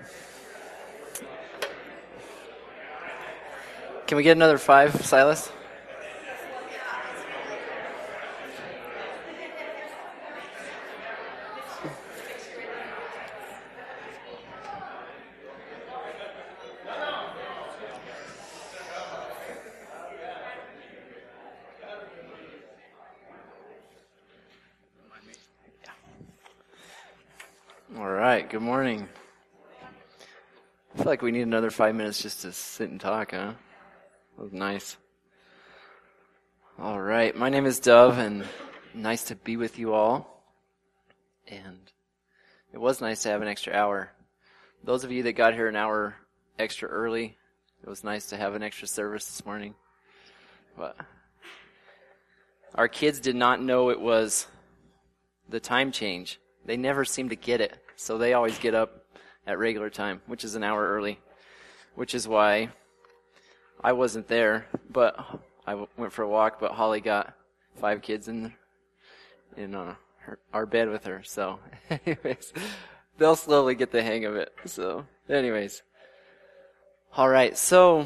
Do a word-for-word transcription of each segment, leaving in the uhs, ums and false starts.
Can we get another five, Silas? All right, good morning. I feel like we need another five minutes just to sit and talk, huh? That was nice. All right, my name is Dove, and nice to be with you all. And it was nice to have an extra hour. Those of you that got here an hour extra early, it was nice to have an extra service this morning. But our kids did not know it was the time change. They never seem to get it, so they always get up at regular time, which is an hour early, which is why I wasn't there, but I w- went for a walk, but Holly got five kids in in uh, her, our bed with her, so anyways, they'll slowly get the hang of it. So anyways, all right, so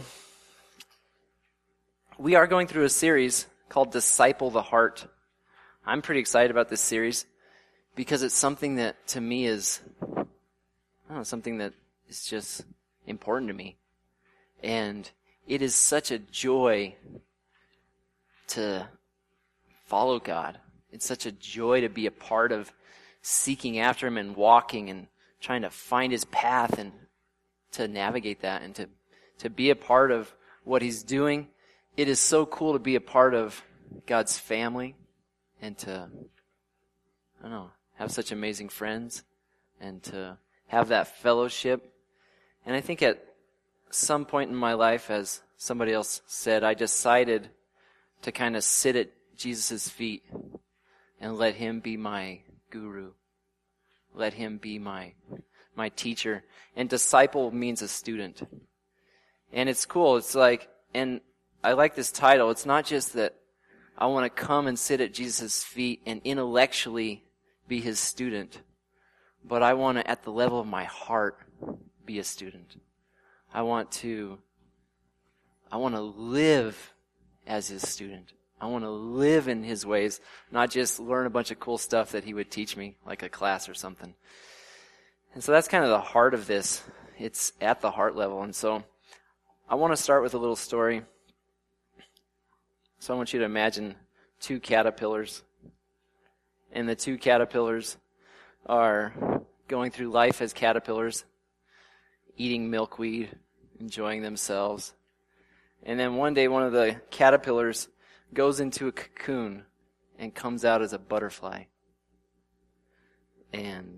we are going through a series called Disciple the Heart. I'm pretty excited about this series because it's something that to me is, I don't know, something that is just important to me. And it is such a joy to follow God. It's such a joy to be a part of seeking after Him and walking and trying to find His path and to navigate that and to, to be a part of what He's doing. It is so cool to be a part of God's family and to, I don't know, have such amazing friends and to have that fellowship. And I think at some point in my life, as somebody else said, I decided to kind of sit at Jesus' feet and let Him be my guru. Let Him be my my teacher. And disciple means a student. And it's cool. It's like, and I like this title. It's not just that I want to come and sit at Jesus' feet and intellectually be His student, but I want to, at the level of my heart, be a student. I want to, I want to live as His student. I want to live in His ways, not just learn a bunch of cool stuff that He would teach me, like a class or something. And so that's kind of the heart of this. It's at the heart level. And so I want to start with a little story. So I want you to imagine two caterpillars. And the two caterpillars are going through life as caterpillars, eating milkweed, enjoying themselves. And then one day one of the caterpillars goes into a cocoon and comes out as a butterfly. And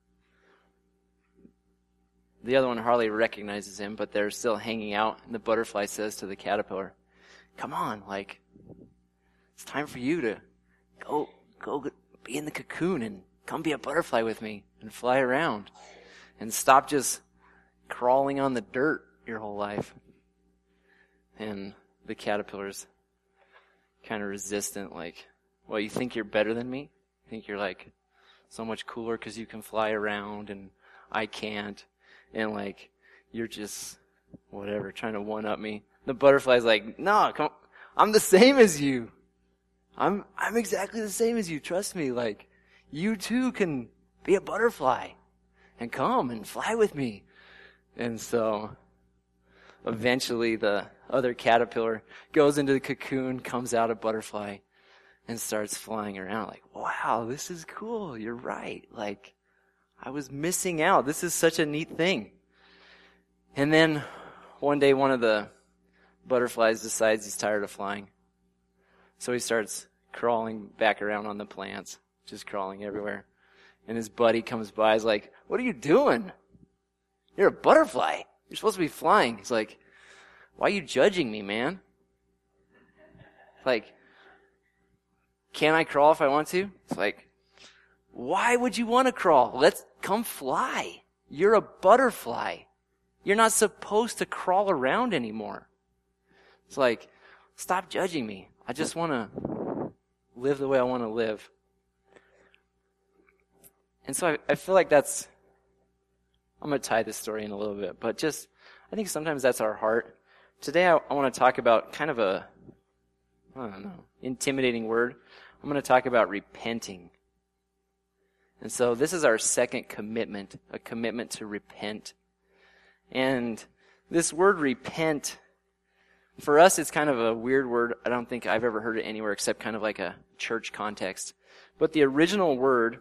the other one hardly recognizes him, but they're still hanging out. And the butterfly says to the caterpillar, "Come on, like, it's time for you to go, go be in the cocoon and come be a butterfly with me and fly around and stop just crawling on the dirt your whole life." And the caterpillar's kind of resistant, like, "Well, you think you're better than me? You think you're like so much cooler because you can fly around and I can't, and like you're just whatever trying to one up me." The butterfly's like, "No, come on. I'm the same as you. I'm I'm exactly the same as you. Trust me. Like, you too can be a butterfly and come and fly with me." And so eventually the other caterpillar goes into the cocoon, comes out a butterfly, and starts flying around. Like, "Wow, this is cool. You're right. Like, I was missing out. This is such a neat thing." And then one day one of the butterflies decides he's tired of flying. So he starts crawling back around on the plants, just crawling everywhere. And his buddy comes by, he's like, "What are you doing? You're a butterfly. You're supposed to be flying." He's like, "Why are you judging me, man? Like, can I crawl if I want to?" It's like, "Why would you want to crawl? Let's come fly. You're a butterfly. You're not supposed to crawl around anymore." It's like, stop judging me. I just want to live the way I want to live. And so I, I feel like that's I'm going to tie this story in a little bit, but just, I think sometimes that's our heart. Today I, I want to talk about kind of a, I don't know, intimidating word. I'm going to talk about repenting. And so this is our second commitment, a commitment to repent. And this word repent, for us it's kind of a weird word. I don't think I've ever heard it anywhere except kind of like a church context. But the original word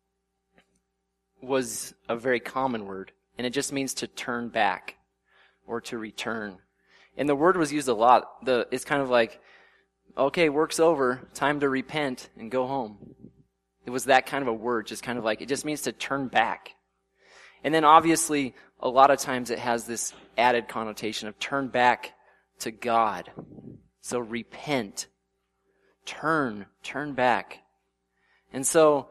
was a very common word, and it just means to turn back or to return. And the word was used a lot. The it's kind of like, okay, work's over, time to repent and go home. It was that kind of a word, just kind of like, it just means to turn back. And then obviously, a lot of times it has this added connotation of turn back to God. So repent. Turn, turn back. And so,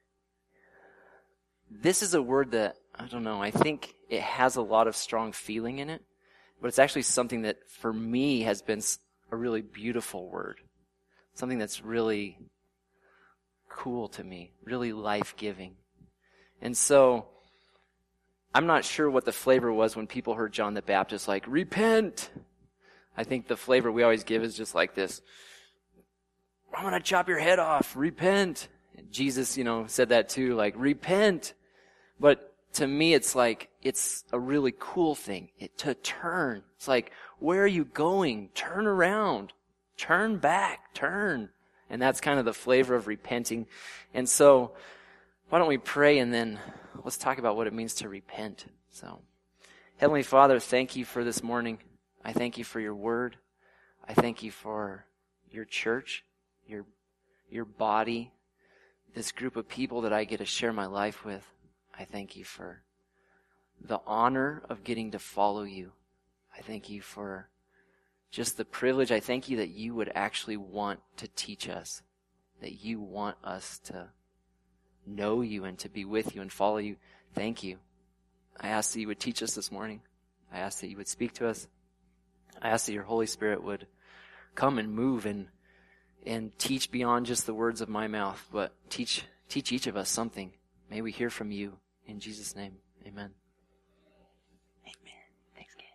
this is a word that, I don't know, I think it has a lot of strong feeling in it, but it's actually something that, for me, has been a really beautiful word. Something that's really cool to me, really life-giving. And so, I'm not sure what the flavor was when people heard John the Baptist like, repent! I think the flavor we always give is just like this, I'm going to chop your head off, repent! And Jesus, you know, said that too, like, repent! But to me, it's like, it's a really cool thing, it, to turn. It's like, where are you going? Turn around. Turn back. Turn. And that's kind of the flavor of repenting. And so, why don't we pray and then let's talk about what it means to repent. So, Heavenly Father, thank you for this morning. I thank you for your word. I thank you for your church, your, your body, this group of people that I get to share my life with. I thank you for the honor of getting to follow you. I thank you for just the privilege. I thank you that you would actually want to teach us, that you want us to know you and to be with you and follow you. Thank you. I ask that you would teach us this morning. I ask that you would speak to us. I ask that your Holy Spirit would come and move and and teach beyond just the words of my mouth, but teach teach each of us something. May we hear from you. In Jesus' name, amen. Amen. Thanks, Kate.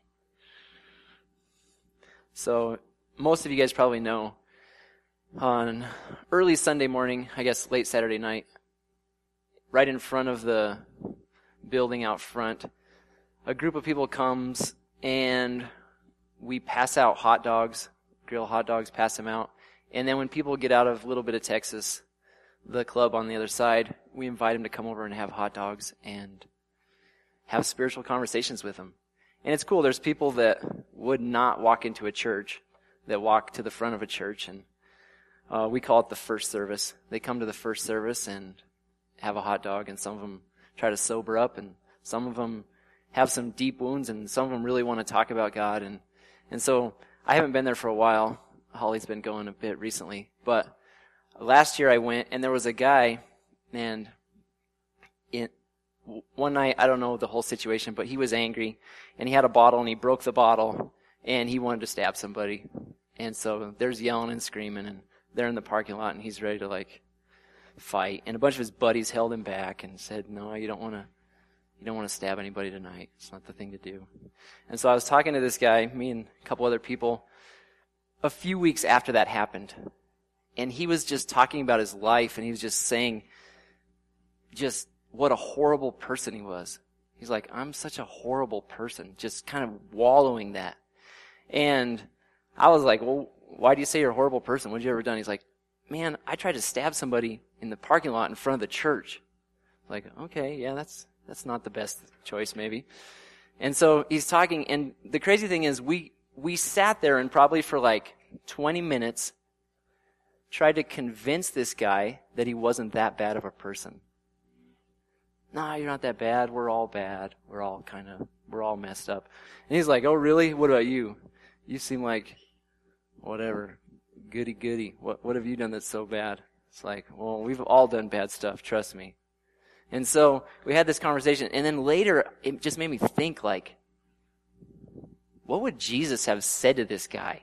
So, most of you guys probably know, on early Sunday morning, I guess late Saturday night, right in front of the building out front, a group of people comes and we pass out hot dogs, grill hot dogs, pass them out. And then when people get out of a little bit of Texas, the club on the other side, we invite them to come over and have hot dogs and have spiritual conversations with them. And it's cool. There's people that would not walk into a church that walk to the front of a church, and uh, we call it the first service. They come to the first service and have a hot dog, and some of them try to sober up, and some of them have some deep wounds, and some of them really want to talk about God. And, and so I haven't been there for a while. Holly's been going a bit recently, but last year I went, and there was a guy, and in, one night, I don't know the whole situation, but he was angry, and he had a bottle, and he broke the bottle, and he wanted to stab somebody. And so there's yelling and screaming, and they're in the parking lot, and he's ready to, like, fight. And a bunch of his buddies held him back and said, no, you don't want to you don't want to stab anybody tonight. It's not the thing to do. And so I was talking to this guy, me and a couple other people, a few weeks after that happened. And he was just talking about his life, and he was just saying just what a horrible person he was. He's like, I'm such a horrible person, just kind of wallowing that. And I was like, well, why do you say you're a horrible person? What have you ever done? He's like, man, I tried to stab somebody in the parking lot in front of the church. Like, okay, yeah, that's that's not the best choice maybe. And so he's talking, and the crazy thing is we we sat there and probably for like twenty minutes tried to convince this guy that he wasn't that bad of a person. Nah, you're not that bad. We're all bad. We're all kind of, we're all messed up. And he's like, oh, really? What about you? You seem like, whatever, goody goody. What what have you done that's so bad? It's like, well, we've all done bad stuff, trust me. And so we had this conversation, and then later it just made me think, like, what would Jesus have said to this guy?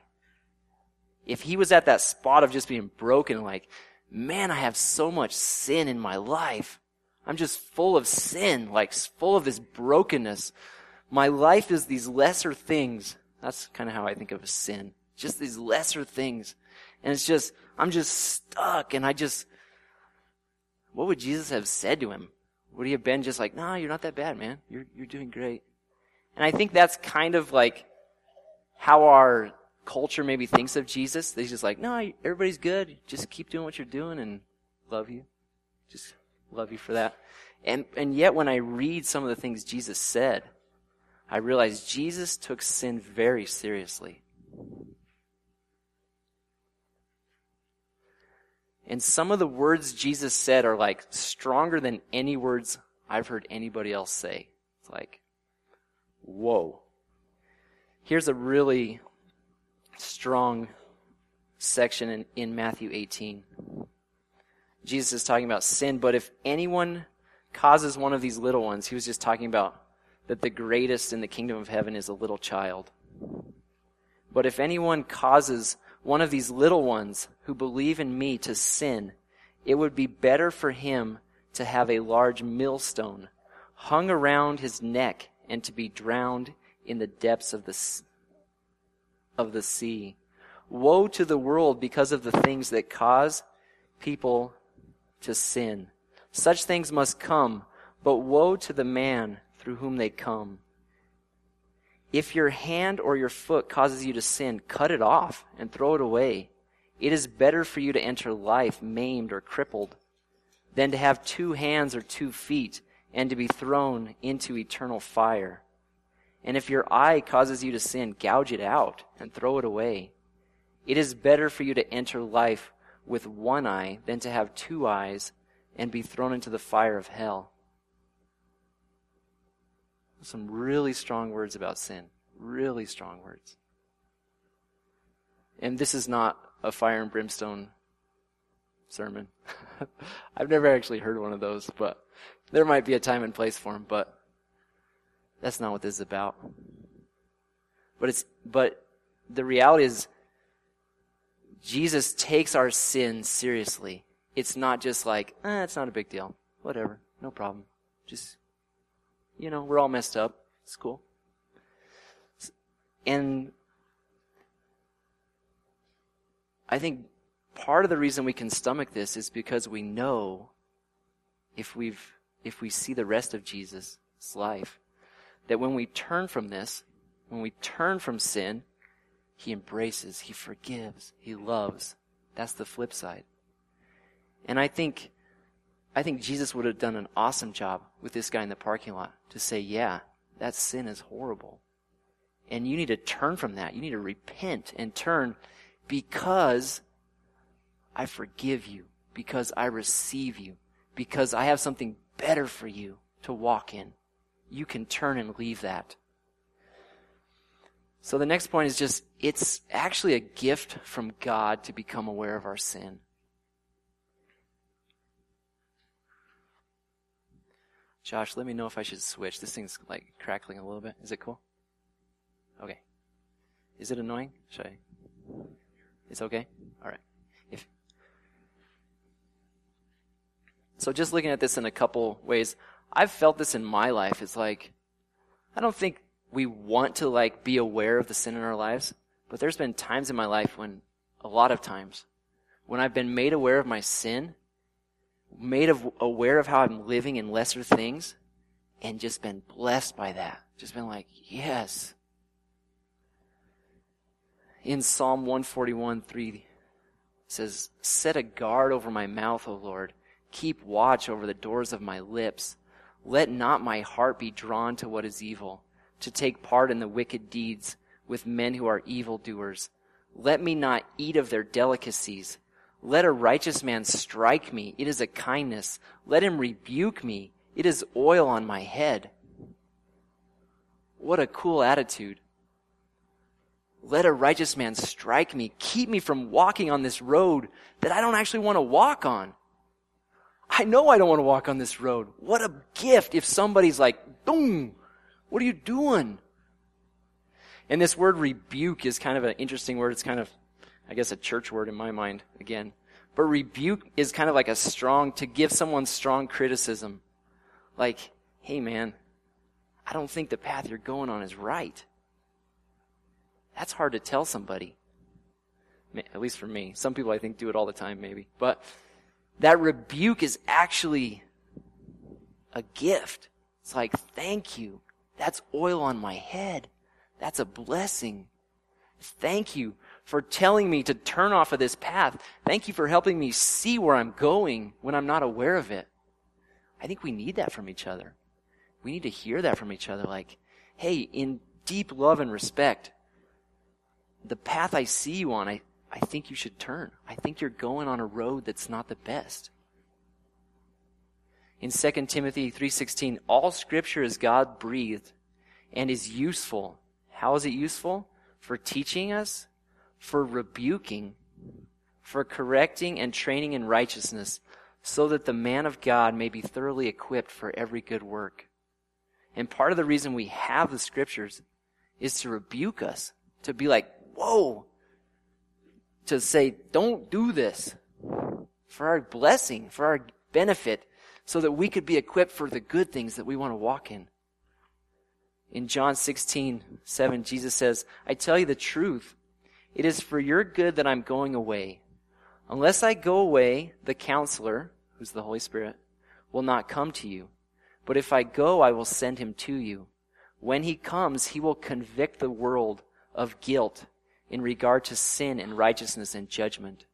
If he was at that spot of just being broken, like, man, I have so much sin in my life. I'm just full of sin, like full of this brokenness. My life is these lesser things. That's kind of how I think of a sin. Just these lesser things. And it's just, I'm just stuck, and I just, what would Jesus have said to him? Would he have been just like, nah, you're not that bad, man. You're, you're doing great. And I think that's kind of like how our culture maybe thinks of Jesus. They're just like, no, everybody's good. Just keep doing what you're doing and love you. Just love you for that. And, and yet when I read some of the things Jesus said, I realize Jesus took sin very seriously. And some of the words Jesus said are like stronger than any words I've heard anybody else say. It's like, whoa. Here's a really strong section in, in Matthew eighteen. Jesus is talking about sin, but if anyone causes one of these little ones, he was just talking about that the greatest in the kingdom of heaven is a little child. But if anyone causes one of these little ones who believe in me to sin, it would be better for him to have a large millstone hung around his neck and to be drowned in the depths of the, of the sea. Woe to the world because of the things that cause people to sin. Such things must come, but woe to the man through whom they come. If your hand or your foot causes you to sin, cut it off and throw it away. It is better for you to enter life maimed or crippled than to have two hands or two feet and to be thrown into eternal fire. And if your eye causes you to sin, gouge it out and throw it away. It is better for you to enter life with one eye than to have two eyes and be thrown into the fire of hell. Some really strong words about sin. Really strong words. And this is not a fire and brimstone sermon. I've never actually heard one of those, but there might be a time and place for them, but that's not what this is about. But it's, but the reality is Jesus takes our sin seriously. It's not just like, eh, it's not a big deal. Whatever. No problem. Just, you know, we're all messed up. It's cool. And I think part of the reason we can stomach this is because we know if we've, if we see the rest of Jesus' life, that when we turn from this, when we turn from sin, he embraces, he forgives, he loves. That's the flip side. And I think, I think Jesus would have done an awesome job with this guy in the parking lot to say, yeah, that sin is horrible. And you need to turn from that. You need to repent and turn because I forgive you, because I receive you, because I have something better for you to walk in. You can turn and leave that. So the next point is just, it's actually a gift from God to become aware of our sin. Josh, let me know if I should switch. This thing's like crackling a little bit. Is it cool? Okay. Is it annoying? Should I? It's okay? All right. If So just looking at this in a couple ways, I've felt this in my life. It's like, I don't think we want to like be aware of the sin in our lives, but there's been times in my life when, a lot of times, when I've been made aware of my sin, made of, aware of how I'm living in lesser things, and just been blessed by that. Just been like, yes. In Psalm one forty-one, three, it says, set a guard over my mouth, O Lord. Keep watch over the doors of my lips. Let not my heart be drawn to what is evil, to take part in the wicked deeds with men who are evildoers. Let me not eat of their delicacies. Let a righteous man strike me. It is a kindness. Let him rebuke me. It is oil on my head. What a cool attitude. Let a righteous man strike me. Keep me from walking on this road that I don't actually want to walk on. I know I don't want to walk on this road. What a gift if somebody's like, boom, what are you doing? And this word rebuke is kind of an interesting word. It's kind of, I guess, a church word in my mind, again. But rebuke is kind of like a strong, to give someone strong criticism. Like, hey man, I don't think the path you're going on is right. That's hard to tell somebody. At least for me. Some people I think do it all the time maybe. But that rebuke is actually a gift. It's like, thank you. That's oil on my head. That's a blessing. Thank you for telling me to turn off of this path. Thank you for helping me see where I'm going when I'm not aware of it. I think we need that from each other. We need to hear that from each other. Like, hey, in deep love and respect, the path I see you on, I, I think you should turn. I think you're going on a road that's not the best. In Second Timothy three sixteen, all Scripture is God-breathed and is useful. How is it useful? For teaching us, for rebuking, for correcting and training in righteousness, so that the man of God may be thoroughly equipped for every good work. And part of the reason we have the Scriptures is to rebuke us, to be like, whoa, to say, don't do this, for our blessing, for our benefit, so that we could be equipped for the good things that we want to walk in. In John sixteen seven, Jesus says, I tell you the truth, it is for your good that I'm going away. Unless I go away, the Counselor, who's the Holy Spirit, will not come to you. But if I go, I will send him to you. When he comes, he will convict the world of guilt in regard to sin and righteousness and judgment.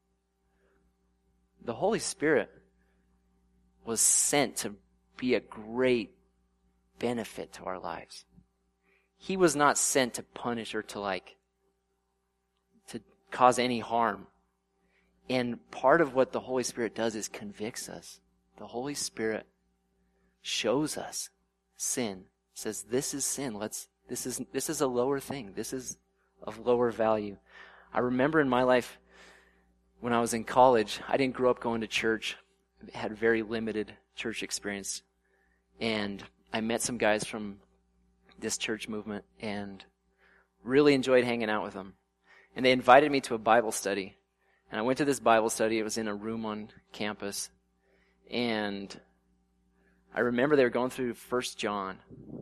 The Holy Spirit was sent to be a great benefit to our lives. He was not sent to punish or to like, to cause any harm. And part of what the Holy Spirit does is convicts us. The Holy Spirit shows us sin. Says, this is sin. Let's, this is, this is a lower thing. This is of lower value. I remember in my life when I was in college, I didn't grow up going to church. I had very limited church experience. And I met some guys from this church movement and really enjoyed hanging out with them. And they invited me to a Bible study. And I went to this Bible study. It was in a room on campus. And I remember they were going through First John.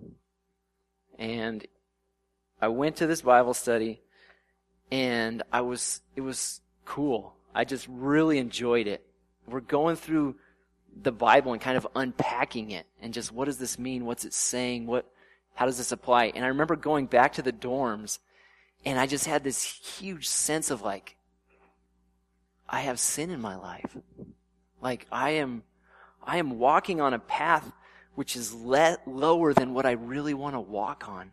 And I went to this Bible study, and I was, it was cool. I just really enjoyed it. We're going through the Bible and kind of unpacking it, and just what does this mean? What's it saying? What, how does this apply? And I remember going back to the dorms, and I just had this huge sense of like, I have sin in my life. Like I am, I am walking on a path which is le- lower than what I really want to walk on.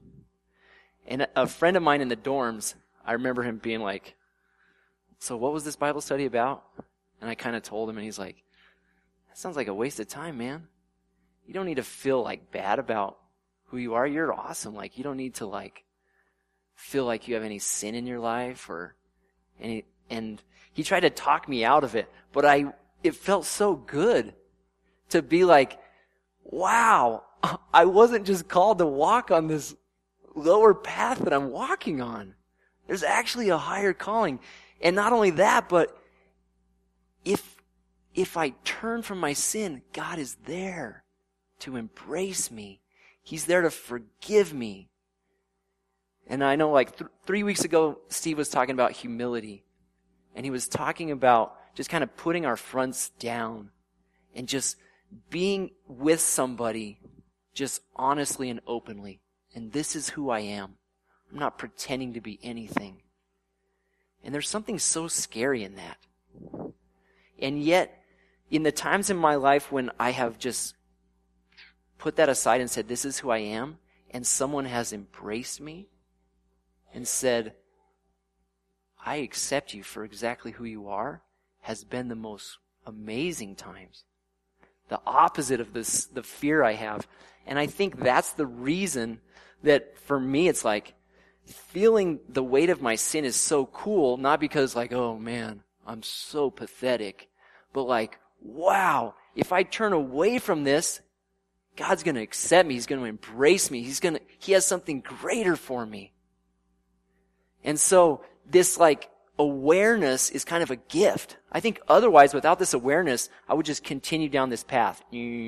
And a, a friend of mine in the dorms, I remember him being like, so what was this Bible study about? And I kind of told him, and he's like, that sounds like a waste of time, man. You don't need to feel like bad about who you are. You're awesome. Like, you don't need to like feel like you have any sin in your life or any, and he tried to talk me out of it, but I, it felt so good to be like, wow, I wasn't just called to walk on this lower path that I'm walking on. There's actually a higher calling. And not only that, but if, if I turn from my sin, God is there to embrace me. He's there to forgive me. And I know like th- three weeks ago, Steve was talking about humility. And he was talking about just kind of putting our fronts down and just being with somebody just honestly and openly. And this is who I am. I'm not pretending to be anything. And there's something so scary in that. And yet, in the times in my life when I have just put that aside and said, this is who I am, and someone has embraced me and said, I accept you for exactly who you are, has been the most amazing times. The opposite of this, the fear I have. And I think that's the reason that for me it's like, feeling the weight of my sin is so cool, not because like, oh man, I'm so pathetic, but like, wow, if I turn away from this, God's going to accept me. He's going to embrace me. He's going to, he has something greater for me. And so this like awareness is kind of a gift. I think otherwise, without this awareness, I would just continue down this path.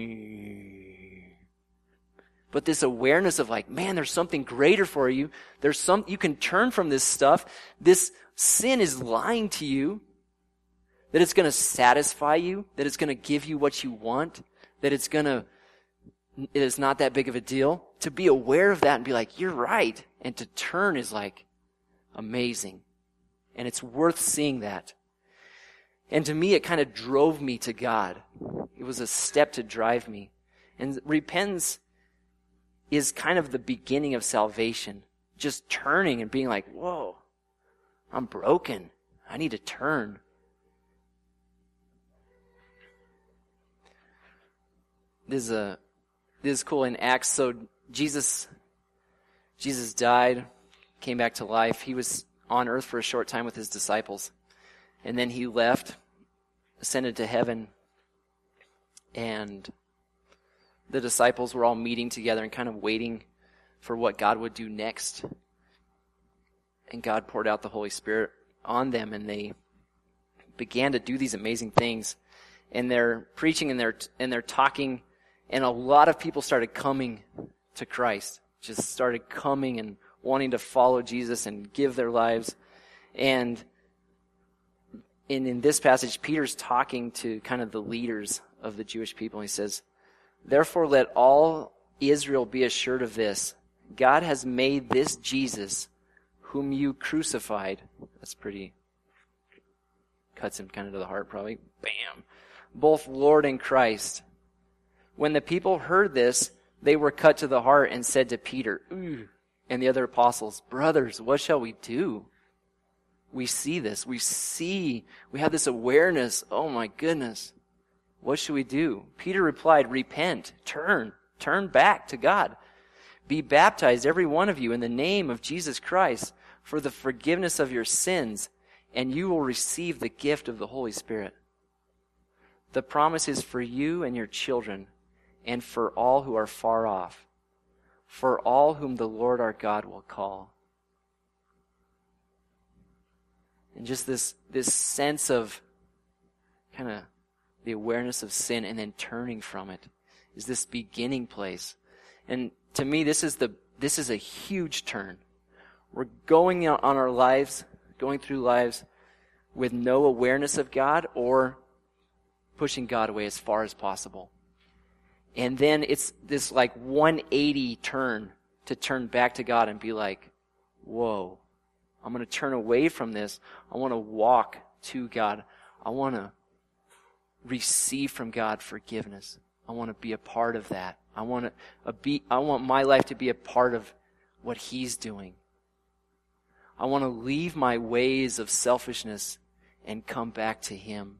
But this awareness of like, man, there's something greater for you. There's some, you can turn from this stuff. This sin is lying to you. That it's going to satisfy you. That it's going to give you what you want. That it's going to, it is not that big of a deal. To be aware of that and be like, you're right. And to turn is like amazing. And it's worth seeing that. And to me, it kind of drove me to God. It was a step to drive me. And repentance is kind of the beginning of salvation. Just turning and being like, whoa, I'm broken. I need to turn. This is a, this is cool in Acts. So Jesus, Jesus died, came back to life. He was on earth for a short time with his disciples. And then he left, ascended to heaven, and the disciples were all meeting together and kind of waiting for what God would do next. And God poured out the Holy Spirit on them, and they began to do these amazing things. And they're preaching and they're and they're talking, and a lot of people started coming to Christ. Just started coming and wanting to follow Jesus and give their lives. And in, in this passage, Peter's talking to kind of the leaders of the Jewish people. He says, therefore let all Israel be assured of this. God has made this Jesus, whom you crucified. That's pretty, cuts him kind of to the heart probably. Bam. Both Lord and Christ. When the people heard this, they were cut to the heart and said to Peter, ooh, and the other apostles, brothers, what shall we do? We see this. We see, we have this awareness. Oh my goodness. What should we do? Peter replied, repent, turn, turn back to God. Be baptized, every one of you, in the name of Jesus Christ for the forgiveness of your sins, and you will receive the gift of the Holy Spirit. The promise is for you and your children, and for all who are far off, for all whom the Lord our God will call. And just this, this sense of kind of the awareness of sin and then turning from it is this beginning place. And to me, this is the this is a huge turn. We're going on our lives, going through lives with no awareness of God or pushing God away as far as possible. And then it's this like one eighty turn to turn back to God and be like, whoa, I'm going to turn away from this. I want to walk to God. I want to receive from God forgiveness. I want to be a part of that. I want to a be, I want my life to be a part of what He's doing. I want to leave my ways of selfishness and come back to Him.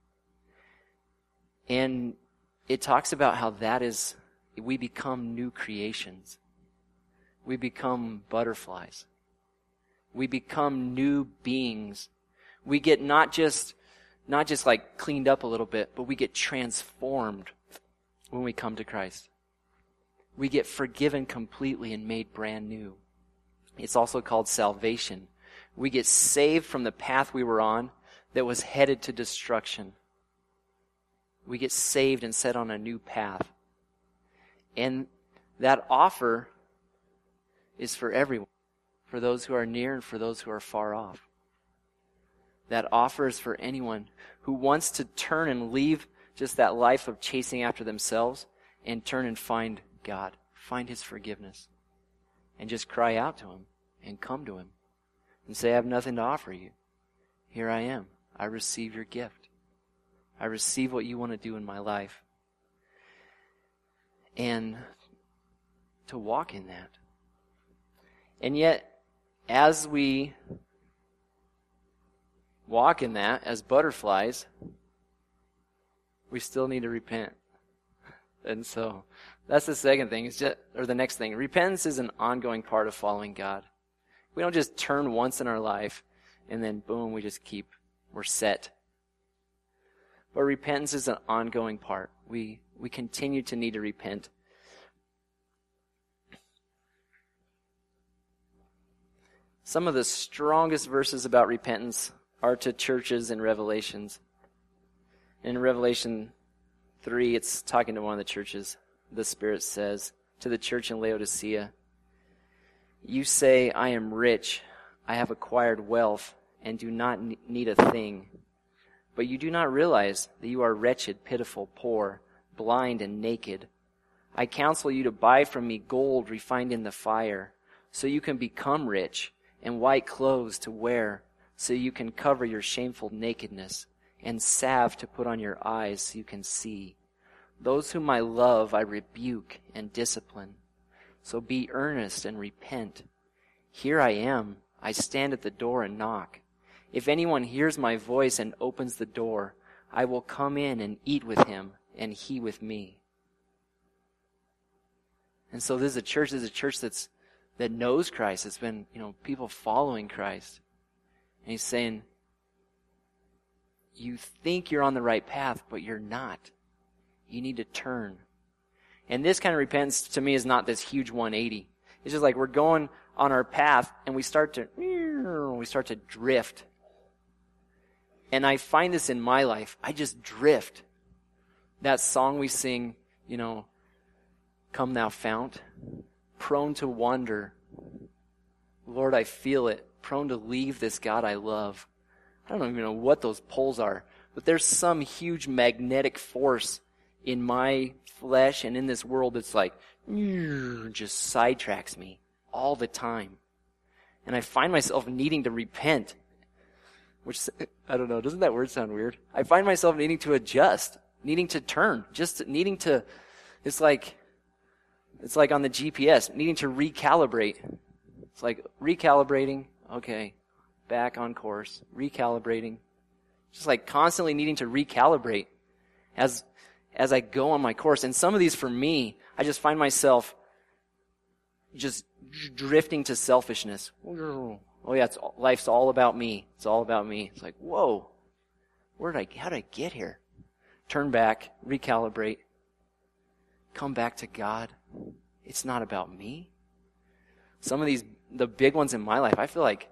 And it talks about how that is, we become new creations. We become butterflies. We become new beings. We get not just, not just like cleaned up a little bit, but we get transformed when we come to Christ. We get forgiven completely and made brand new. It's also called salvation. We get saved from the path we were on that was headed to destruction. We get saved and set on a new path. And that offer is for everyone, for those who are near and for those who are far off. That offer is for anyone who wants to turn and leave just that life of chasing after themselves and turn and find God, find His forgiveness, and just cry out to Him and come to Him and say, I have nothing to offer you. Here I am. I receive your gift. I receive what you want to do in my life. And to walk in that. And yet, as we walk in that as butterflies, we still need to repent. And so that's the second thing, is just, or the next thing. Repentance is an ongoing part of following God. We don't just turn once in our life and then boom, we just keep, we're set. But repentance is an ongoing part. We we continue to need to repent. Some of the strongest verses about repentance are to churches in Revelations. In Revelation three, it's talking to one of the churches. The Spirit says to the church in Laodicea, "You say, I am rich, I have acquired wealth, and do not need a thing. But you do not realize that you are wretched, pitiful, poor, blind, and naked. I counsel you to buy from me gold refined in the fire, so you can become rich, and white clothes to wear, so you can cover your shameful nakedness, and salve to put on your eyes so you can see. Those whom I love I rebuke and discipline. So be earnest and repent. Here I am, I stand at the door and knock. If anyone hears my voice and opens the door, I will come in and eat with him, and he with me." And so this is a church, this is a church that's that knows Christ. It's been, you know, people following Christ. And he's saying, you think you're on the right path, but you're not. You need to turn. And this kind of repentance to me is not this huge one eighty. It's just like we're going on our path and we start to we start to drift. And I find this in my life. I just drift. That song we sing, you know, "Come Thou Fount," prone to wander. Lord, I feel it. Prone to leave this God I love. I don't even know what those poles are, but there's some huge magnetic force in my flesh and in this world that's like, just sidetracks me all the time. And I find myself needing to repent, which, I don't know, doesn't that word sound weird? I find myself needing to adjust, needing to turn, just needing to, it's like, it's like on the G P S, needing to recalibrate. It's like recalibrating, okay, back on course, recalibrating. Just like constantly needing to recalibrate as as I go on my course. And some of these for me, I just find myself just drifting to selfishness. Oh yeah, it's, life's all about me. It's all about me. It's like, whoa, where did I, how did I get here? Turn back, recalibrate, come back to God. It's not about me. Some of these, the big ones in my life, I feel like,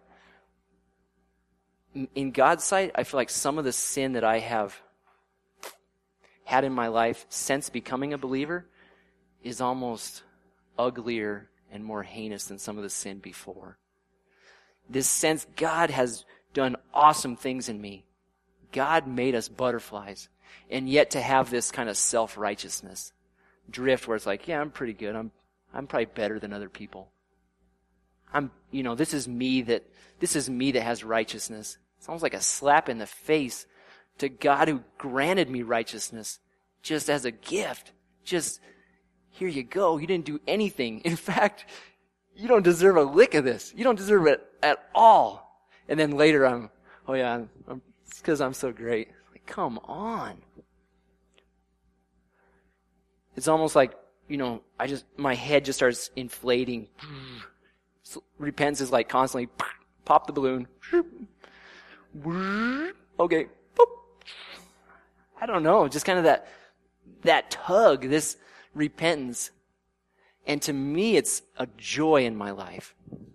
in God's sight, I feel like some of the sin that I have had in my life since becoming a believer is almost uglier and more heinous than some of the sin before. This sense God has done awesome things in me. God made us butterflies. And yet to have this kind of self-righteousness drift where it's like, yeah, I'm pretty good. I'm I'm probably better than other people. I'm, you know, this is me that, this is me that has righteousness. It's almost like a slap in the face to God who granted me righteousness just as a gift. Just, here you go. You didn't do anything. In fact, you don't deserve a lick of this. You don't deserve it at all. And then later I'm, oh yeah, I'm, I'm, it's because I'm so great. Like, come on. It's almost like, you know, I just, my head just starts inflating. So repentance is like constantly pop the balloon. Okay. I don't know, just kind of that that tug, this repentance. And to me, it's a joy in my life.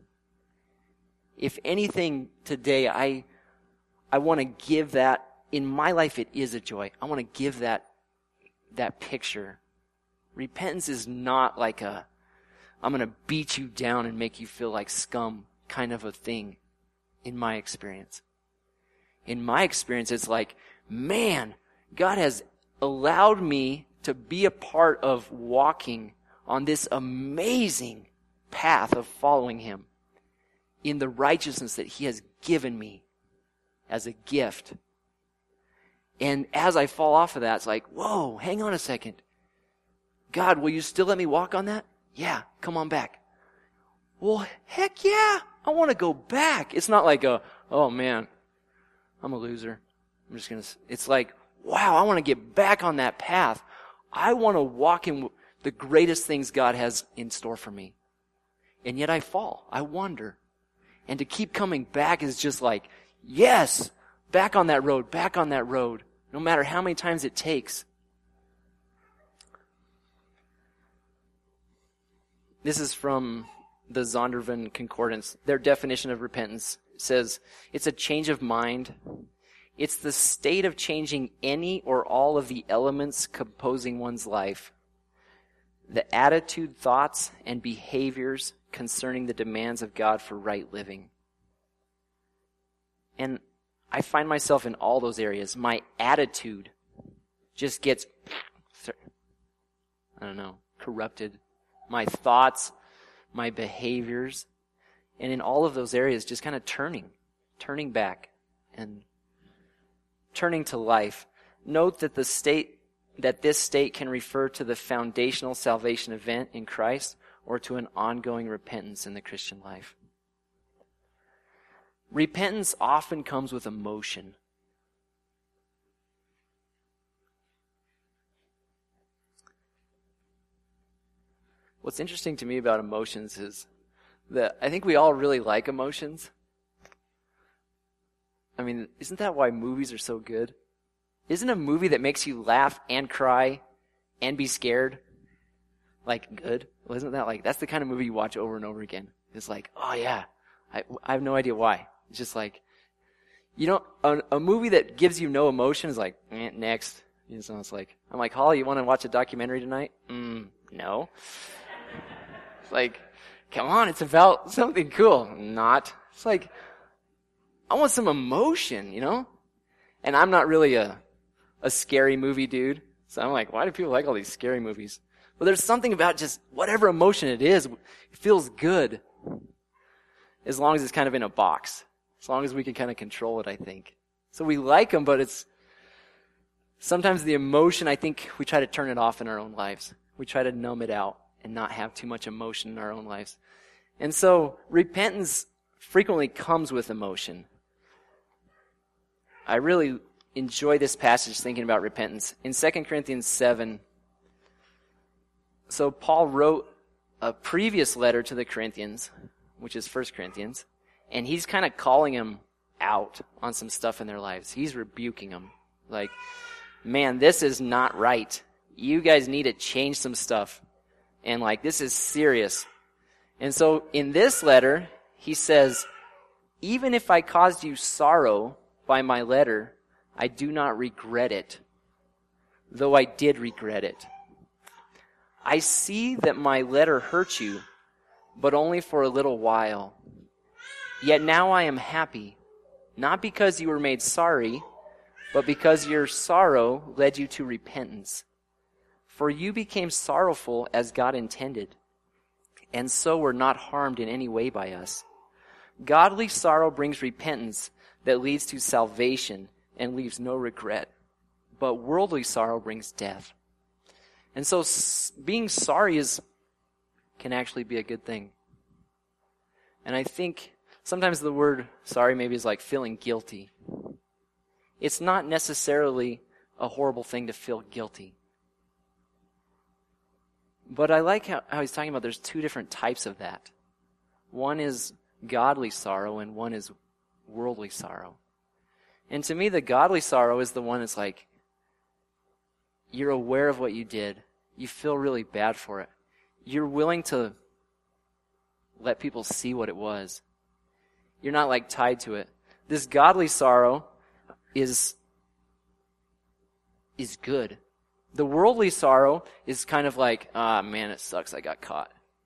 If anything today, I I want to give that, in my life it is a joy. I want to give that that picture. Repentance is not like a, I'm going to beat you down and make you feel like scum kind of a thing in my experience. In my experience, it's like, man, God has allowed me to be a part of walking on this amazing path of following Him in the righteousness that He has given me as a gift. And as I fall off of that, it's like, whoa, hang on a second. God, will you still let me walk on that? Yeah, come on back. Well, heck yeah, I want to go back. It's not like a, oh man, I'm a loser. I'm just going to, it's like, wow, I want to get back on that path. I want to walk in the greatest things God has in store for me. And yet I fall. I wander. And to keep coming back is just like, yes, back on that road, back on that road, no matter how many times it takes. This is from the Zondervan Concordance. Their definition of repentance says it's a change of mind. It's the state of changing any or all of the elements composing one's life. The attitude, thoughts, and behaviors concerning the demands of God for right living. And I find myself in all those areas. My attitude just gets, I don't know, corrupted. My thoughts, my behaviors, and in all of those areas, just kind of turning, turning back and turning to life. Note that the state, that this state can refer to the foundational salvation event in Christ or to an ongoing repentance in the Christian life. Repentance often comes with emotion. What's interesting to me about emotions is that I think we all really like emotions. I mean, isn't that why movies are so good? Isn't a movie that makes you laugh and cry and be scared, like, good? Well, isn't that like, that's the kind of movie you watch over and over again. It's like, oh yeah, I, I have no idea why. It's just like, you know, a, a movie that gives you no emotion is like, eh, next. You know, it's like, I'm like, Holly, you want to watch a documentary tonight? Mm, no. It's like, come on, it's about something cool. Not. It's like, I want some emotion, you know? And I'm not really a, a scary movie dude. So I'm like, why do people like all these scary movies? But there's something about just whatever emotion it is, it feels good. As long as it's kind of in a box. As long as we can kind of control it, I think. So we like them, but it's sometimes the emotion, I think we try to turn it off in our own lives. We try to numb it out and not have too much emotion in our own lives. And so repentance frequently comes with emotion. I really enjoy this passage thinking about repentance. In Second Corinthians seven, so Paul wrote a previous letter to the Corinthians, which is First Corinthians, and he's kind of calling them out on some stuff in their lives. He's rebuking them. Like, man, this is not right. You guys need to change some stuff. And like, this is serious. And so in this letter, he says, even if I caused you sorrow by my letter, I do not regret it, though I did regret it. I see that my letter hurt you, but only for a little while. Yet now I am happy, not because you were made sorry, but because your sorrow led you to repentance. For you became sorrowful as God intended, and so were not harmed in any way by us. Godly sorrow brings repentance that leads to salvation and leaves no regret, but worldly sorrow brings death. And so s- being sorry is can actually be a good thing. And I think sometimes the word sorry maybe is like feeling guilty. It's not necessarily a horrible thing to feel guilty. But I like how, how he's talking about there's two different types of that. One is godly sorrow and one is worldly sorrow. And to me, the godly sorrow is the one that's like, you're aware of what you did. You feel really bad for it. You're willing to let people see what it was. You're not like tied to it. This godly sorrow is, is good. The worldly sorrow is kind of like, ah, man, it sucks I got caught.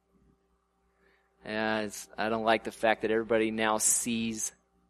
Yeah, it's, I don't like the fact that everybody now sees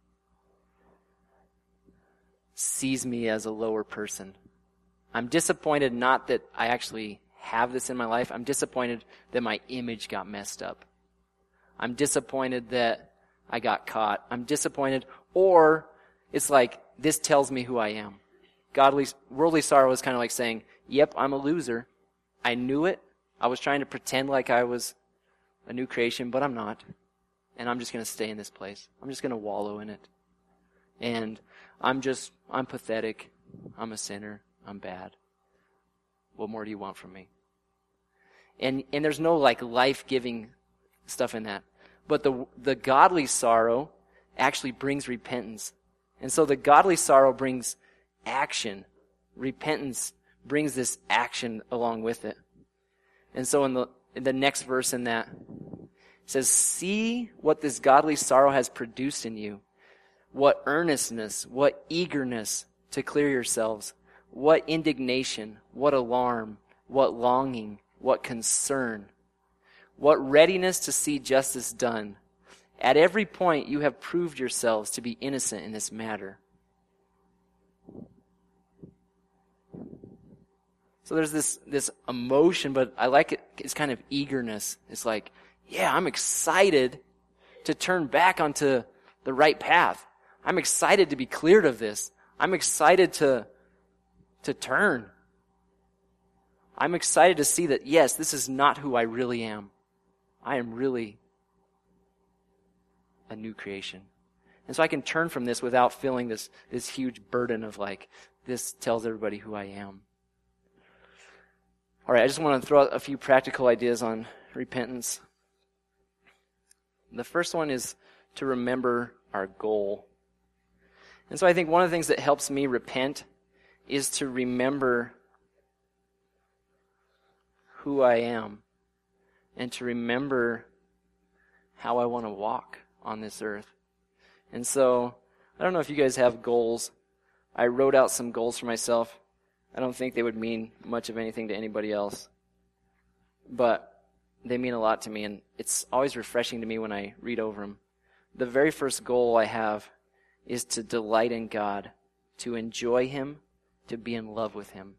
sees me as a lower person. I'm disappointed not that I actually have this in my life. I'm disappointed that my image got messed up. I'm disappointed that I got caught. I'm disappointed, or it's like, this tells me who I am. Godly, worldly sorrow is kind of like saying, yep, I'm a loser. I knew it. I was trying to pretend like I was a new creation, but I'm not. And I'm just going to stay in this place. I'm just going to wallow in it. And I'm just, I'm pathetic. I'm a sinner. I'm bad. What more do you want from me? And and there's no like life-giving stuff in that. But the the godly sorrow actually brings repentance. And so the godly sorrow brings action. Repentance brings this action along with it. And so in the in the next verse in that, it says, see what this godly sorrow has produced in you. what earnestness, what eagerness to clear yourselves, what indignation, what alarm, what longing, what concern, what readiness to see justice done. At every point you have proved yourselves to be innocent in this matter. So there's this, this emotion, but I like it, it's kind of eagerness. It's like, yeah, I'm excited to turn back onto the right path. I'm excited to be cleared of this. I'm excited to, to turn. I'm excited to see that, yes, this is not who I really am. I am really a new creation. And so I can turn from this without feeling this, this huge burden of like, this tells everybody who I am. All right, I just want to throw out a few practical ideas on repentance. The first one is to remember our goal. And so I think one of the things that helps me repent is to remember who I am and to remember how I want to walk on this earth. And so, I don't know if you guys have goals. I wrote out some goals for myself. I don't think they would mean much of anything to anybody else. But they mean a lot to me, and it's always refreshing to me when I read over them. The very first goal I have is to delight in God, to enjoy Him, to be in love with Him.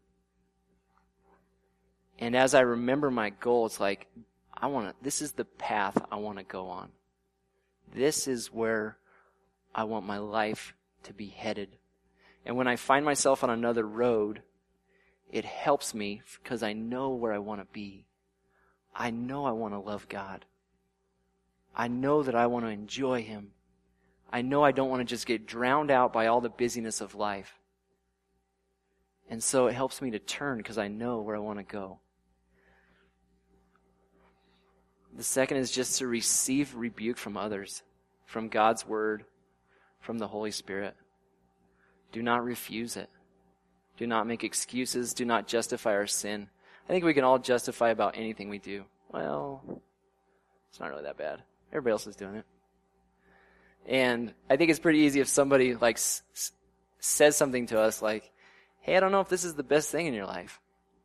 And as I remember my goal, it's like, I want to, this is the path I want to go on. This is where I want my life to be headed. And when I find myself on another road, it helps me because I know where I want to be. I know I want to love God. I know that I want to enjoy Him. I know I don't want to just get drowned out by all the busyness of life. And so it helps me to turn because I know where I want to go. The second is just to receive rebuke from others, from God's Word, from the Holy Spirit. Do not refuse it. Do not make excuses. Do not justify our sin. I think we can all justify about anything we do. Well, it's not really that bad. Everybody else is doing it. And I think it's pretty easy if somebody like s- s- says something to us like, hey, I don't know if this is the best thing in your life.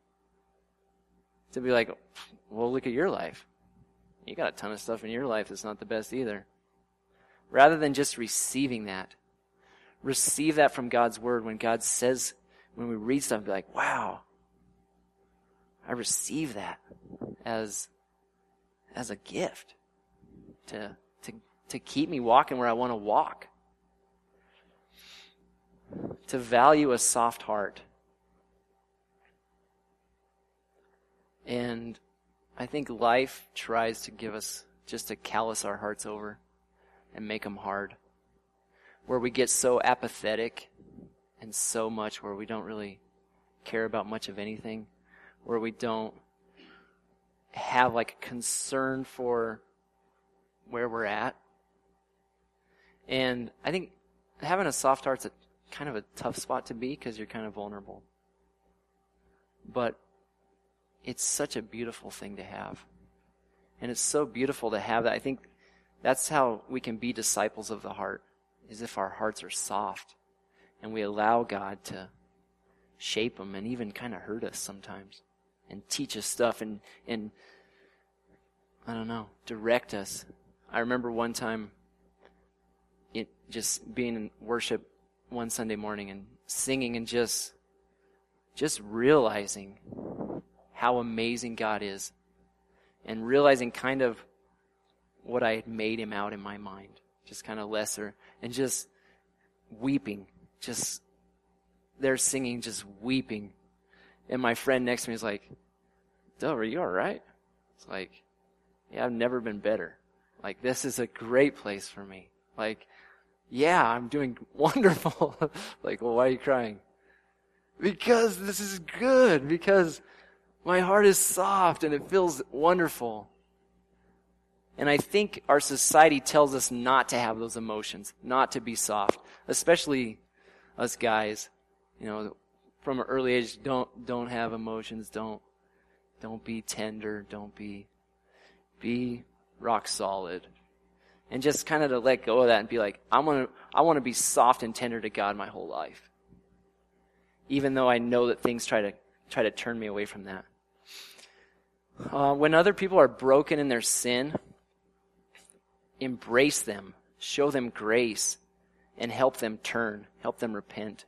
To be like, well, look at your life. You got a ton of stuff in your life that's not the best either. Rather than just receiving that. Receive that from God's Word when God says, when we read stuff, be like, wow, I receive that as, as a gift to, to, to keep me walking where I want to walk. To value a soft heart. And I think life tries to give us just to callous our hearts over and make them hard. Where we get so apathetic and so much where we don't really care about much of anything. Where we don't have like a concern for where we're at. And I think having a soft heart's a kind of a tough spot to be because you're kind of vulnerable. But it's such a beautiful thing to have. And it's so beautiful to have that. I think that's how we can be disciples of the heart, is if our hearts are soft and we allow God to shape them and even kind of hurt us sometimes and teach us stuff and, and I don't know, direct us. I remember one time it just being in worship one Sunday morning and singing and just just realizing how amazing God is and realizing kind of what I had made Him out in my mind, just kind of lesser, and just weeping, just they're singing, just weeping. And my friend next to me is like, Dove, are you all right? It's like, yeah, I've never been better. Like, this is a great place for me. Like, yeah, I'm doing wonderful. Like, well, why are you crying? Because this is good. Because my heart is soft and it feels wonderful. And I think our society tells us not to have those emotions, not to be soft, especially us guys. You know, from an early age, don't don't have emotions. Don't don't be tender. Don't be be rock solid. And just kind of to let go of that and be like, I want to I want to be soft and tender to God my whole life. Even though I know that things try to try to turn me away from that. Uh, when other people are broken in their sin, embrace them, show them grace, and help them turn, help them repent.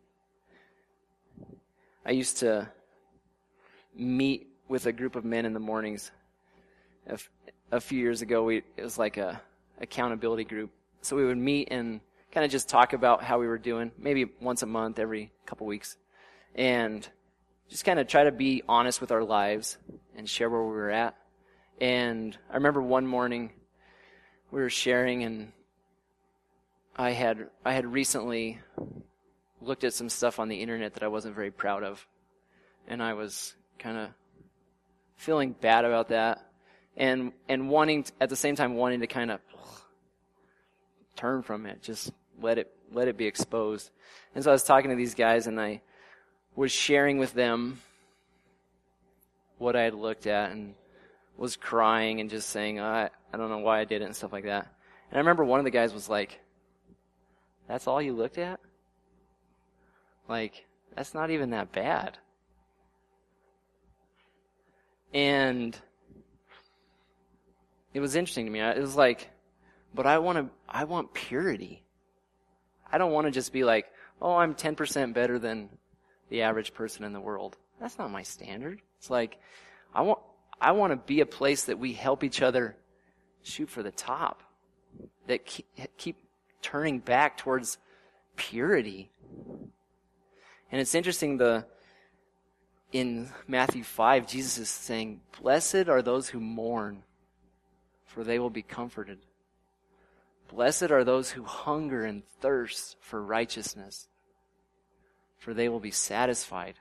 I used to meet with a group of men in the mornings. A, f- a few years ago, we it was like a accountability group. So we would meet and kind of just talk about how we were doing, maybe once a month, every couple weeks, and just kind of try to be honest with our lives and share where we were at. And I remember one morning we were sharing, and I had I had recently looked at some stuff on the internet that I wasn't very proud of, and I was kind of feeling bad about that, and and wanting to, at the same time wanting to kind of turn from it, just let it let it be exposed. And so I was talking to these guys, and I was sharing with them what I had looked at, and was crying and just saying, oh, I, I don't know why I did it and stuff like that. And I remember one of the guys was like, that's all you looked at? Like, that's not even that bad. And it was interesting to me. It was like, but I want to, I want purity. I don't want to just be like, oh, I'm ten percent better than the average person in the world. That's not my standard. It's like, I want, I want to be a place that we help each other shoot for the top, that keep, keep turning back towards purity. And it's interesting, the in Matthew five, Jesus is saying, blessed are those who mourn, for they will be comforted. Blessed are those who hunger and thirst for righteousness, for they will be satisfied.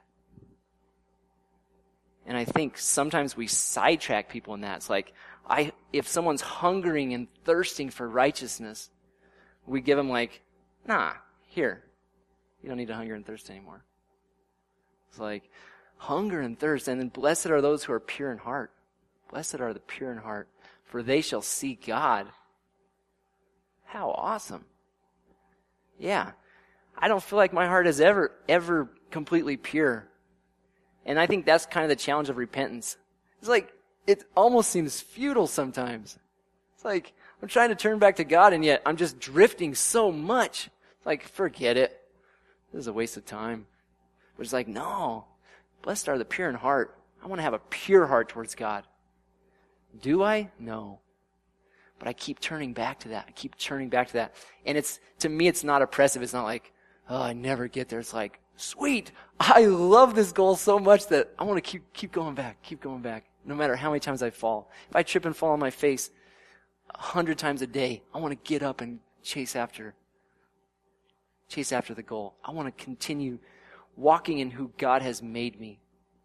And I think sometimes we sidetrack people in that. It's like, I if someone's hungering and thirsting for righteousness, we give them like, nah, here, you don't need to hunger and thirst anymore. It's like, hunger and thirst, and then blessed are those who are pure in heart. Blessed are the pure in heart, for they shall see God. How awesome. Yeah. I don't feel like my heart is ever, ever completely pure. And I think that's kind of the challenge of repentance. It's like, it almost seems futile sometimes. It's like, I'm trying to turn back to God, and yet I'm just drifting so much. It's like, forget it. This is a waste of time. But it's like, no. Blessed are the pure in heart. I want to have a pure heart towards God. Do I? No. But I keep turning back to that. I keep turning back to that. And it's, to me, it's not oppressive. It's not like, oh, I never get there. It's like, sweet. I love this goal so much that I want to keep, keep going back, keep going back. No matter how many times I fall. If I trip and fall on my face a hundred times a day, I want to get up and chase after, chase after the goal. I want to continue walking in who God has made me.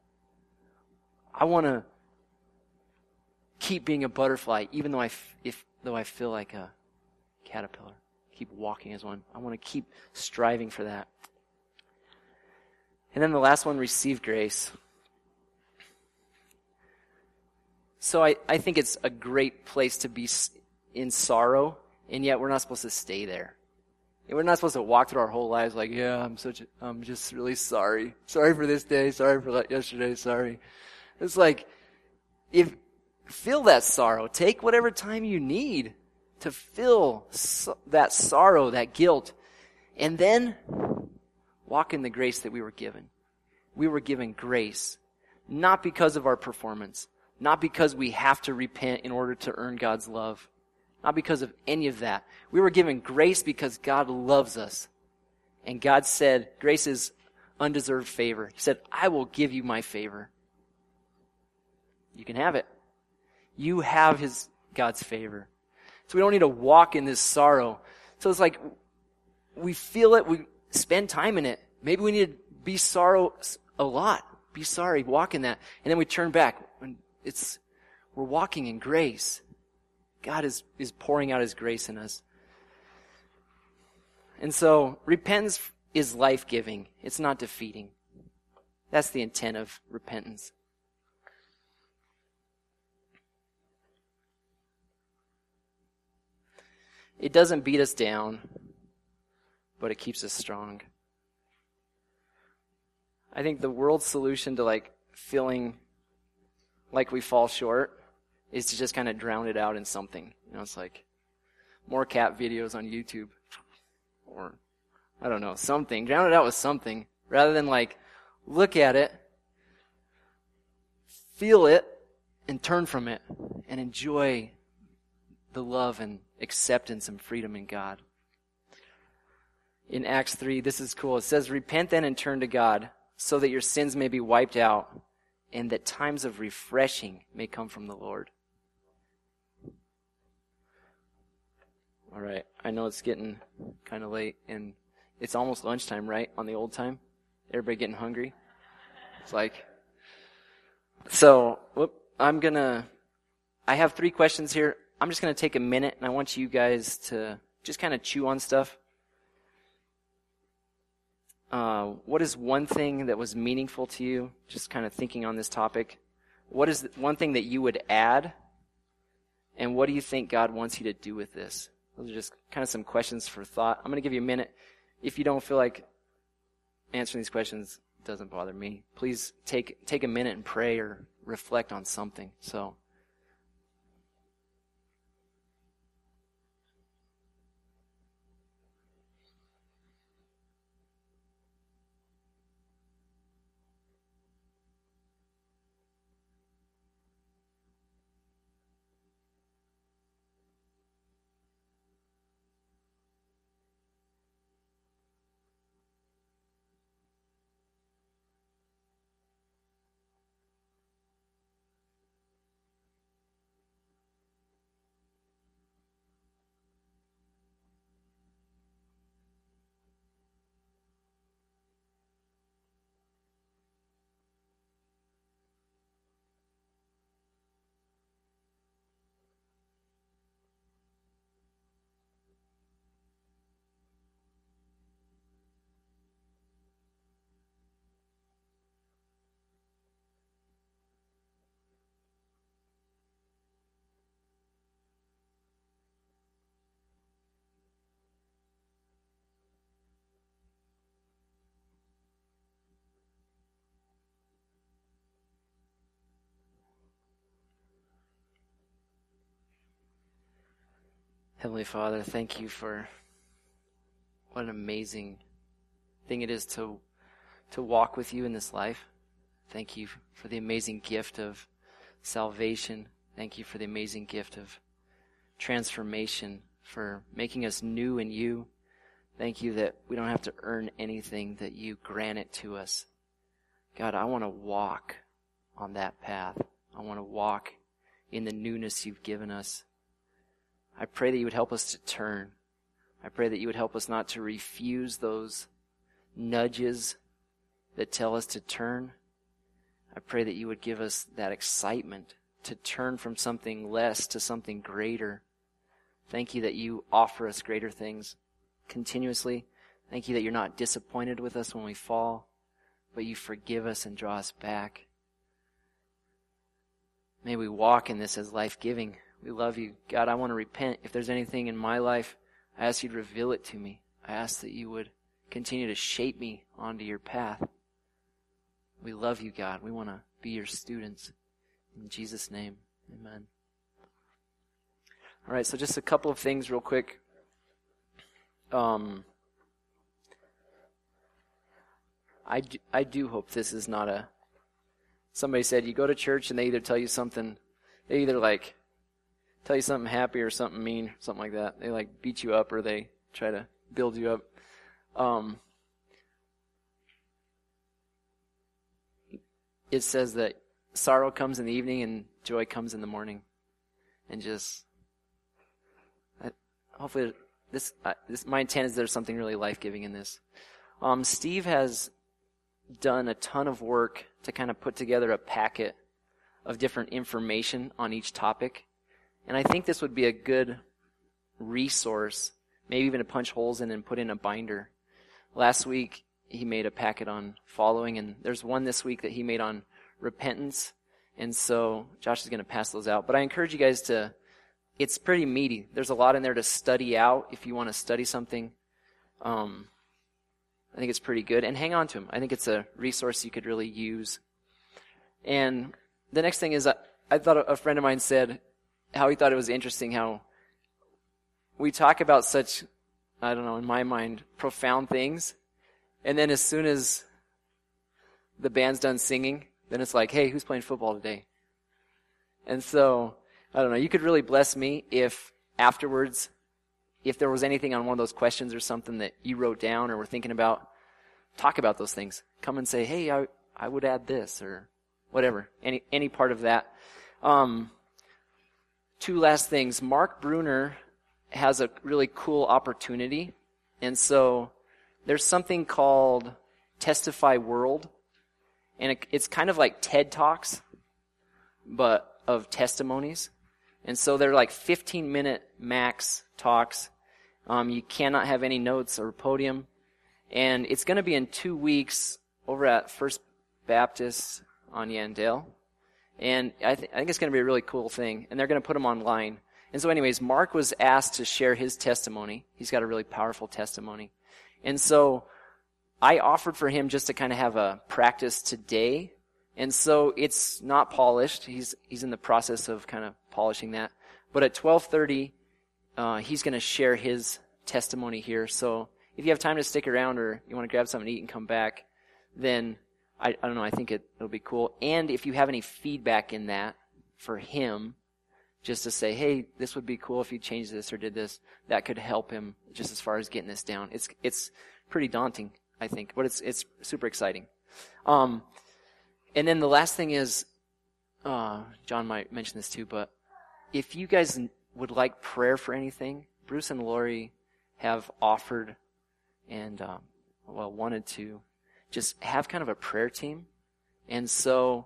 I want to keep being a butterfly, even though I, f- if, though I feel like a caterpillar. Keep walking as one. I want to keep striving for that. And then the last one, receive grace. So I, I think it's a great place to be in sorrow, and yet we're not supposed to stay there. We're not supposed to walk through our whole lives like, yeah, I'm such a, I'm just really sorry. Sorry for this day. Sorry for yesterday. Sorry. It's like, if, feel that sorrow. Take whatever time you need to feel so, that sorrow, that guilt, and then walk in the grace that we were given. We were given grace, not because of our performance, not because we have to repent in order to earn God's love, not because of any of that. We were given grace because God loves us. And God said, grace is undeserved favor. He said, I will give you my favor. You can have it. You have his God's favor. So we don't need to walk in this sorrow. So it's like, we feel it, we spend time in it. Maybe we need to be sorrow a lot. Be sorry, walk in that. And then we turn back. When it's, we're walking in grace. God is, is pouring out his grace in us. And so, repentance is life-giving. It's not defeating. That's the intent of repentance. It doesn't beat us down, but it keeps us strong. I think the world's solution to like feeling like we fall short is to just kind of drown it out in something. You know, it's like more cat videos on YouTube, or I don't know, something. Drown it out with something rather than like look at it, feel it, and turn from it and enjoy the love and acceptance and freedom in God. In Acts three, this is cool. It says, "Repent then and turn to God, so that your sins may be wiped out, and that times of refreshing may come from the Lord." All right, I know it's getting kind of late, and it's almost lunchtime, right, on the old time? Everybody getting hungry? It's like, so, whoop, I'm going to, I have three questions here. I'm just going to take a minute, and I want you guys to just kind of chew on stuff. Uh, what is one thing that was meaningful to you, just kind of thinking on this topic? What is one thing that you would add? And what do you think God wants you to do with this? Those are just kind of some questions for thought. I'm going to give you a minute. If you don't feel like answering these questions, it doesn't bother me. Please take take a minute and pray or reflect on something. So. Heavenly Father, thank you for what an amazing thing it is to to walk with you in this life. Thank you for the amazing gift of salvation. Thank you for the amazing gift of transformation, for making us new in you. Thank you that we don't have to earn anything, that you grant it to us. God, I want to walk on that path. I want to walk in the newness you've given us. I pray that you would help us to turn. I pray that you would help us not to refuse those nudges that tell us to turn. I pray that you would give us that excitement to turn from something less to something greater. Thank you that you offer us greater things continuously. Thank you that you're not disappointed with us when we fall, but you forgive us and draw us back. May we walk in this as life-giving. We love you. God, I want to repent. If there's anything in my life, I ask you to reveal it to me. I ask that you would continue to shape me onto your path. We love you, God. We want to be your students. In Jesus' name, amen. All right, so just a couple of things real quick. Um, I do, I do hope this is not a... Somebody said you go to church and they either tell you something, they either like... tell you something happy or something mean, something like that. They like beat you up or they try to build you up. Um, it says that sorrow comes in the evening and joy comes in the morning. And just, I, hopefully this, uh, this, my intent is there's something really life-giving in this. Um, Steve has done a ton of work to kind of put together a packet of different information on each topic. And I think this would be a good resource, maybe even to punch holes in and put in a binder. Last week, he made a packet on following, and there's one this week that he made on repentance. And so Josh is going to pass those out. But I encourage you guys to it's pretty meaty. There's a lot in there to study out if you want to study something. Um, I think it's pretty good. And hang on to them. I think it's a resource you could really use. And the next thing is, I, I thought a friend of mine said how he thought it was interesting how we talk about such, I don't know, in my mind, profound things. And then as soon as the band's done singing, then it's like, hey, who's playing football today? And so, I don't know, you could really bless me if afterwards, if there was anything on one of those questions or something that you wrote down or were thinking about, talk about those things. Come and say, hey, I, I would add this or whatever, any any part of that. Um, two last things. Mark Bruner has a really cool opportunity. And so there's something called Testify World. And it, it's kind of like TED Talks, but of testimonies. And so they're like fifteen minute max talks. Um, you cannot have any notes or podium. And it's going to be in two weeks over at First Baptist on Yandale. And I, th- I think it's going to be a really cool thing. And they're going to put them online. And so anyways, Mark was asked to share his testimony. He's got a really powerful testimony. And so I offered for him just to kind of have a practice today. And so it's not polished. He's he's in the process of kind of polishing that. But at twelve thirty, uh, he's going to share his testimony here. So if you have time to stick around or you want to grab something to eat and come back, then I, I don't know, I think it, it'll be cool. And if you have any feedback in that for him, just to say, hey, this would be cool if you changed this or did this, that could help him just as far as getting this down. It's it's pretty daunting, I think, but it's it's super exciting. Um, and then the last thing is, uh, John might mention this too, but if you guys would like prayer for anything, Bruce and Lori have offered and, um, well, wanted to just have kind of a prayer team. And so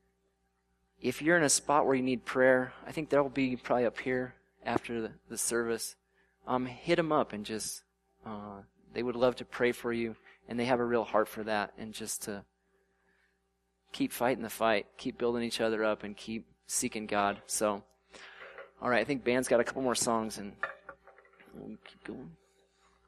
if you're in a spot where you need prayer, I think they'll be probably up here after the, the service. Um, hit them up and just, uh, they would love to pray for you. And they have a real heart for that. And just to keep fighting the fight, keep building each other up, and keep seeking God. So, all right, I think band's got a couple more songs, and we'll keep going.